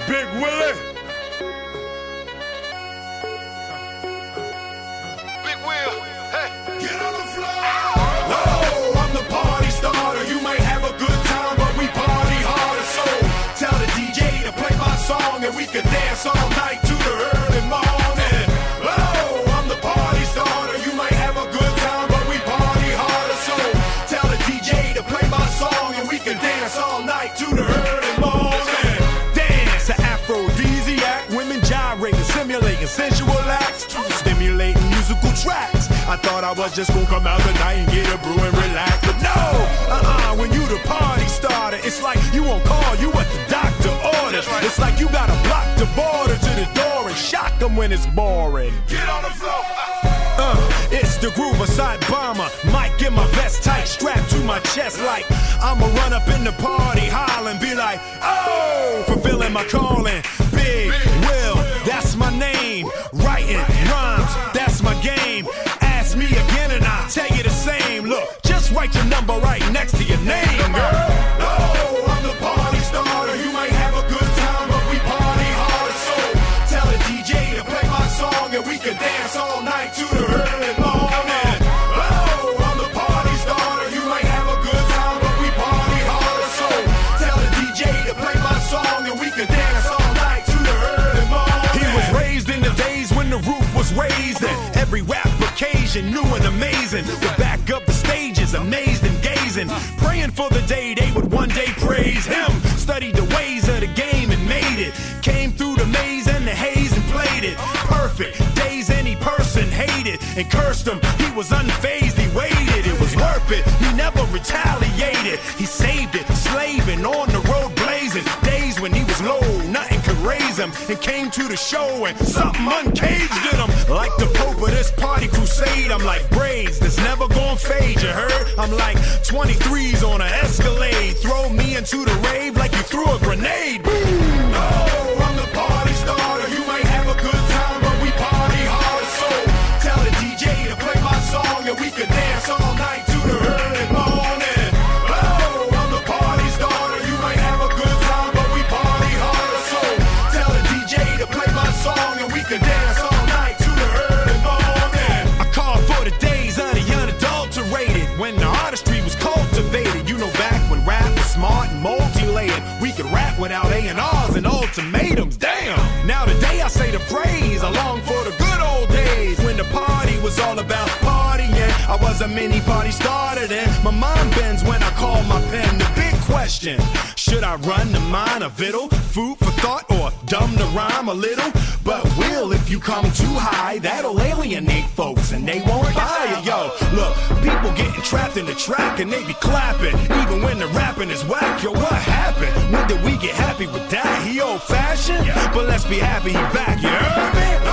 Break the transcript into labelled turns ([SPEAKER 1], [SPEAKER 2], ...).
[SPEAKER 1] Big Willie.
[SPEAKER 2] Big Will, hey.
[SPEAKER 1] Get on the floor. No, I'm the party starter. You might have a good time, but we party harder. So tell the DJ to play my song and we can dance all night to the early morning. Oh, I'm the party starter. You might have a good time, but we party harder. So tell the DJ to play my song and we can dance all night to the early morning. Dance, an aphrodisiac, women gyrating, simulating sensual acts, stimulating musical tracks. I thought I was just gonna come out tonight and get a brew and relax, but no, when you the party starter, it's like you on call, you what the doctor orders. Right. It's like you gotta block the border to the door and shock them when it's boring. Get on the floor. It's the groove aside bomber, mic in my vest tight, strapped to my chest like I'ma run up in the party, holler and be like, oh, fulfilling my calling. Big Will, that's my name. Writing rhymes, that's my game. Ask me again and I'll tell you the same. Look, just write your number right next to your name, girl. No, I'm the party starter. You might have a good time, but we party hard. So tell the DJ to play my song and we can dance all night to the early morning. Oh, I'm the party starter. You might have a good time, but we party hard. So tell the DJ to play my song and we can dance all night to the early morning. He was raised in the days when the roof was raised and every rap occasion new and amazing. The back of the stage is amazed and gazing, praying for the day they would one day praise him. Studied the ways of the game and made it. Came through the maze and the haze and played it perfect. Days any person hated and cursed him. He was unfazed, he waited. It was worth it. He never retaliated. He saved it, slaving on the road blazing. Days when he was low, nothing could raise him. And came to the show and something uncaged in him. Like the Pope of this party crusade, I'm like braids that's never gonna fade, you heard? I'm like 23s on an Escalade. Throw me into the rave like you threw a grenade. Boom! No, I'm the party starter. You might have a good time, but we party hard. So tell the DJ to play my song and we can dance all night to the early morning. Oh, I'm the party starter. You might have a good time, but we party hard. So tell the DJ to play my song and we can dance all night to the early morning. I call for the days of the unadulterated, when the artistry was cultivated. You know, back when rap was smart and multi-layered, we could rap without A&Rs and ultimatums. Damn! Now today I say the phrase, I long for the good old days when the party was all about partying. I was a mini party starter then. My mind bends when I call my pen. The big question, should I run the mind a vittle? Food for thought or dumb to rhyme a little? But will, if you come too high, that'll alienate folks and they won't buy it. Yo, look, people getting trapped in the track and they be clapping even when the rapping is whack. Yo, what happened? When did we get happy with that? He old fashioned, but let's be happy he back, you heard me?